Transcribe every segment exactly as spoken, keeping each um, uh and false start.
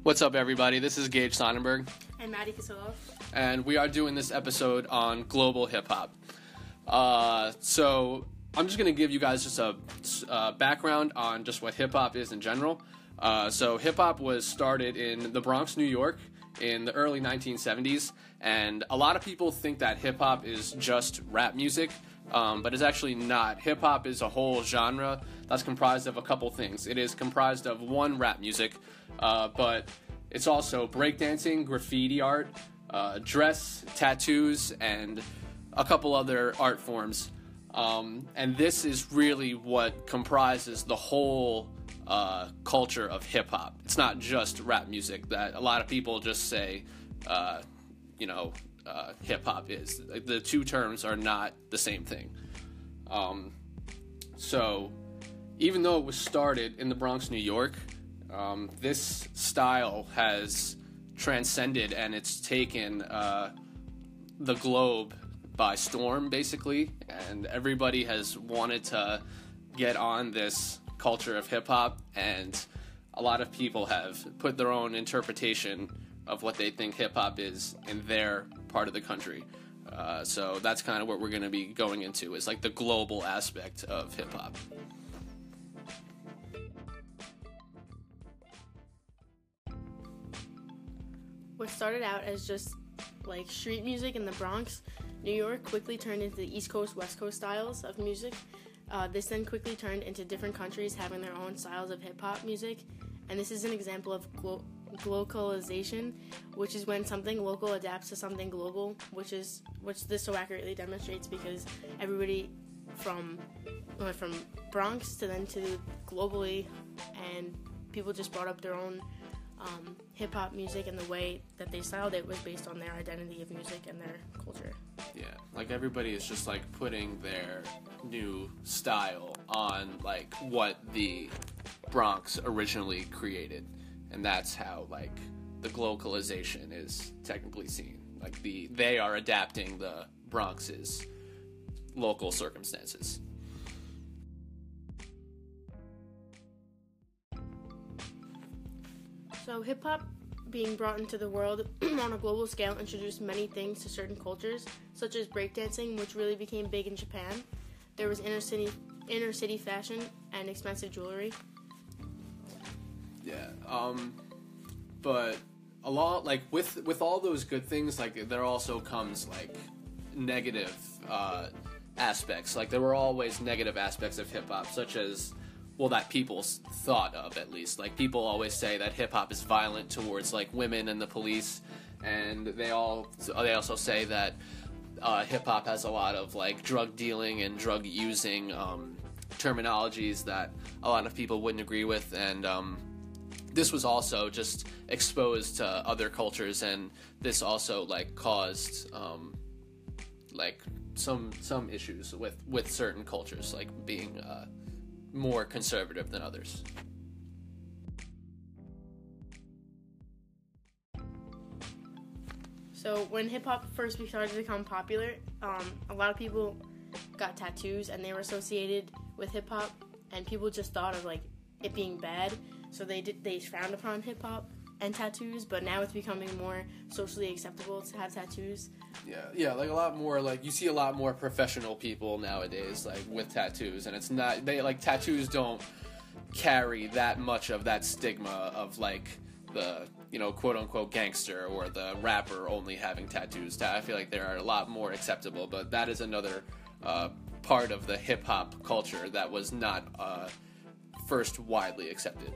What's up, everybody? This is Gage Sonnenberg. And Maddie Casillo. And we are doing this episode on global hip-hop. Uh, so I'm just going to give you guys just a uh, background on just what hip-hop is in general. Uh, so hip-hop was started in the Bronx, New York in the early nineteen seventies. And a lot of people think that hip-hop is just rap music, um, but it's actually not. Hip-hop is a whole genre that's comprised of a couple things. It is comprised of one, rap music, uh, but it's also breakdancing, graffiti art, uh, dress, tattoos, and a couple other art forms. Um, and this is really what comprises the whole uh, culture of hip-hop. It's not just rap music that a lot of people just say, uh, you know, uh, hip-hop is. The two terms are not the same thing. Um, so even though it was started in the Bronx, New York, Um, this style has transcended and it's taken uh, the globe by storm, basically, and everybody has wanted to get on this culture of hip-hop, and a lot of people have put their own interpretation of what they think hip-hop is in their part of the country. Uh, so that's kind of what we're going to be going into, is like the global aspect of hip-hop. What started out as just like street music in the Bronx, New York, quickly turned into the East Coast, West Coast styles of music. Uh, this then quickly turned into different countries having their own styles of hip-hop music. And this is an example of glo- glocalization, which is when something local adapts to something global, which is which this so accurately demonstrates, because everybody from went from Bronx to then to globally, and people just brought up their own Um, hip-hop music, and the way that they styled it was based on their identity of music and their culture. Yeah, like everybody is just like putting their new style on like what the Bronx originally created, and that's how like the glocalization is technically seen. Like the they are adapting the Bronx's local circumstances. So hip-hop being brought into the world on a global scale introduced many things to certain cultures, such as breakdancing, which really became big in Japan. There was inner city, inner city fashion and expensive jewelry. Yeah, um, but a lot, like, with, with all those good things, like, there also comes, like, negative uh, aspects. Like, there were always negative aspects of hip-hop, such as, well, that people thought of, at least. Like, people always say that hip-hop is violent towards, like, women and the police, and they all they also say that uh, hip-hop has a lot of, like, drug dealing and drug using um, terminologies that a lot of people wouldn't agree with, and um, this was also just exposed to other cultures, and this also, like, caused, um, like, some some issues with, with certain cultures, like, being uh, more conservative than others. So when hip-hop first started to become popular, um, a lot of people got tattoos, and they were associated with hip-hop, and people just thought of like it being bad, so they did they frowned upon hip-hop and tattoos. But now it's becoming more socially acceptable to have tattoos. Yeah, yeah, like a lot more, like, you see a lot more professional people nowadays, like, with tattoos, and it's not, they, like, tattoos don't carry that much of that stigma of, like, the, you know, quote-unquote gangster or the rapper only having tattoos. I feel like they are a lot more acceptable, but that is another uh, part of the hip-hop culture that was not uh, first widely accepted.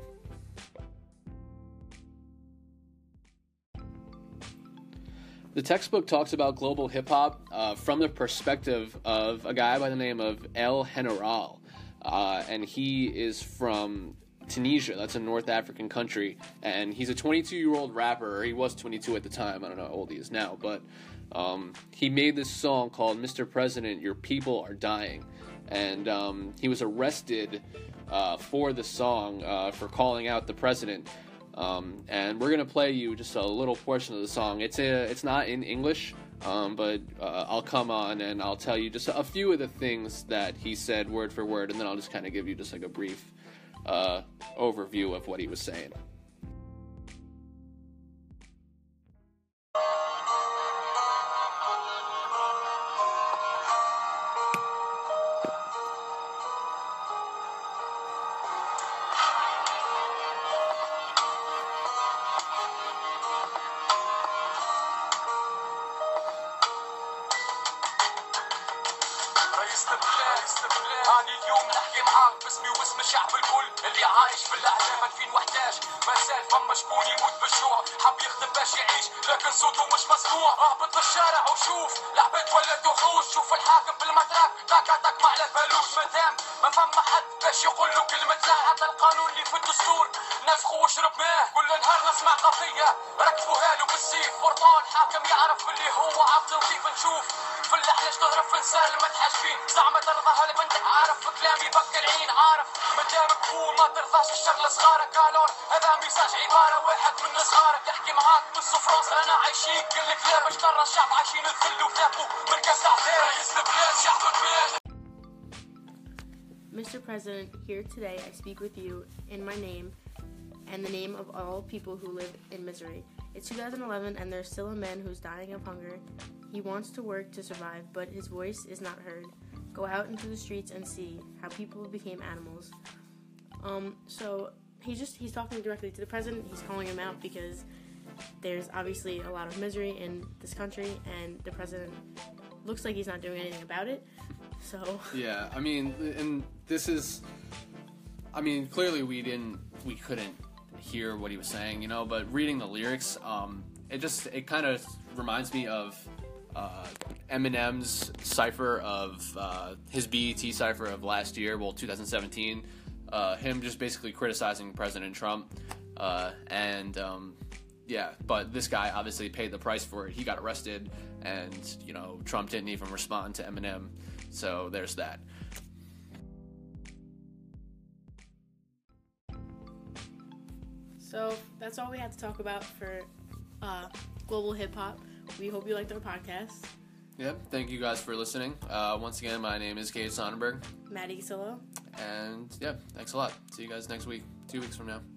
The textbook talks about global hip-hop uh, from the perspective of a guy by the name of El General, uh, and he is from Tunisia. That's a North African country, and he's a twenty-two-year-old rapper, or he was twenty-two at the time. I don't know how old he is now, but um, he made this song called Mister President, Your People Are Dying, and um, he was arrested uh, for the song uh, for calling out the president. Um, and we're gonna play you just a little portion of the song. It's a, it's not in English, um, but uh, I'll come on and I'll tell you just a few of the things that he said word for word, and then I'll just kind of give you just like a brief uh, overview of what he was saying. هاني اليوم نحكي معاك باسمي واسم الشعب الكل اللي عايش في الأعلام ألفين وإحدى عشر. ما زال فما شكون يموت بالجوع حاب يخدم باش يعيش لكن صوته مش مسموع. اهبط للشارع وشوف العباد ولات وحوش. شوف الحاكم في المتراك تاك تاك مع الفلوس. مادام ما فما حد باش يقول له كلمة لا. هذا القانون اللي في الدستور نسخه واشرب ماه. كل نهار نسمع قضية ركبوها له بالسيف. فرطان حاكم يعرف اللي هو عبد وكيف نشوف في اللحلش تهرب في نسال ما تحاشفين. زعما ترضى هالبنتك عارف في كلامي بكر عين عارف. مادامك هو ما ترضاش الشغل صغارك الور. هذا ميساج عبارة واحد من صغارك يحكي معاك نص فرنسا انا عايشين كل كلاب باش ترى الشعب عايشين الذل وتافوا من كاس عداء. رئيس البلاد شعب البلاد. Mister President, here today I speak with you in my name and the name of all people who live in misery. It's two thousand eleven and there's still a man who's dying of hunger. He wants to work to survive, but his voice is not heard. Go out into the streets and see how people became animals. Um, so he's just, he's talking directly to the president. He's calling him out because there's obviously a lot of misery in this country and the president looks like he's not doing anything about it. So yeah, I mean, and this is, I mean, clearly we didn't, we couldn't hear what he was saying, you know, but reading the lyrics, um, it just, it kind of reminds me of uh, Eminem's cipher of, uh, his B E T cipher of last year, well, two thousand seventeen, uh, him just basically criticizing President Trump, uh, and, um, yeah, but this guy obviously paid the price for it. He got arrested, and, you know, Trump didn't even respond to Eminem, so there's that. So that's all we had to talk about for uh, Global Hip Hop. We hope you liked our podcast. Yep, thank you guys for listening. Uh, once again, my name is Cade Sonnenberg. Maddie Gasillo. And, yeah, thanks a lot. See you guys next week, two weeks from now.